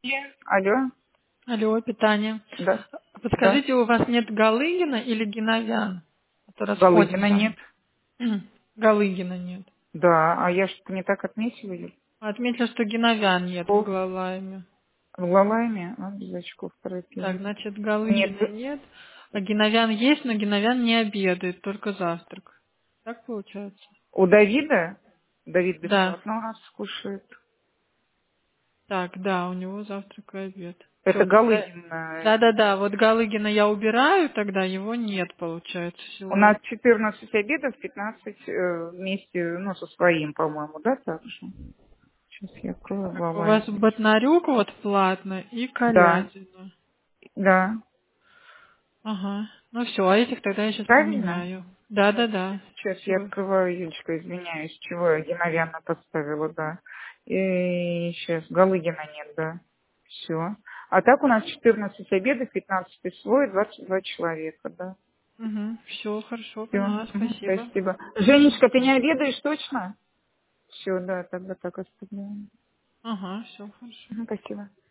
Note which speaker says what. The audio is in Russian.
Speaker 1: Алло,
Speaker 2: Алло, питание.
Speaker 1: да, да.
Speaker 2: Подскажите, у вас нет Галыгина или Геновян? А то
Speaker 1: Галыгина
Speaker 2: расходимся.
Speaker 1: нет.
Speaker 2: Галыгина нет.
Speaker 1: Да, а я что-то не так отметила ее.
Speaker 2: Отметила, что Геновян нет в
Speaker 1: Очков.
Speaker 2: Глалайме.
Speaker 1: В Лалайме, а, без очков
Speaker 2: Так,
Speaker 1: пропил.
Speaker 2: значит,
Speaker 1: Нет,
Speaker 2: Галыгина нет. А Геновян есть, но Геновян не обедает, только завтрак. Так получается?
Speaker 1: у Давида, Давид
Speaker 2: Да.
Speaker 1: бесплатно у нас кушает.
Speaker 2: Так, да, у него завтрак и обед.
Speaker 1: Это
Speaker 2: Все, тогда...
Speaker 1: Галыгин.
Speaker 2: Да-да-да, вот Галыгина я убираю, тогда его нет, получается,
Speaker 1: У нас
Speaker 2: сегодня.
Speaker 1: 14 обедов, 15 вместе, ну, со своим, по-моему, да, так же? Сейчас я открою
Speaker 2: Так, у вас
Speaker 1: Лалайм.
Speaker 2: Ботнарюк вот платно и
Speaker 1: Да,
Speaker 2: Колядина.
Speaker 1: да.
Speaker 2: Ага. Ну все, а этих тогда я сейчас
Speaker 1: Правильно?
Speaker 2: поменяю. Да-да-да.
Speaker 1: Сейчас я
Speaker 2: Все.
Speaker 1: открываю, Юлечка, извиняюсь, чего я Геновяна подставила, да. И сейчас Галыгина нет, да. Все. А так у нас 14 обедов, 15 свой, 22 человека, да.
Speaker 2: Угу. Все, хорошо,
Speaker 1: Все.
Speaker 2: поняла, спасибо.
Speaker 1: Спасибо. Женечка, ты не обедаешь точно? Все, да, тогда так оставляем.
Speaker 2: Ага, все, хорошо.
Speaker 1: Спасибо.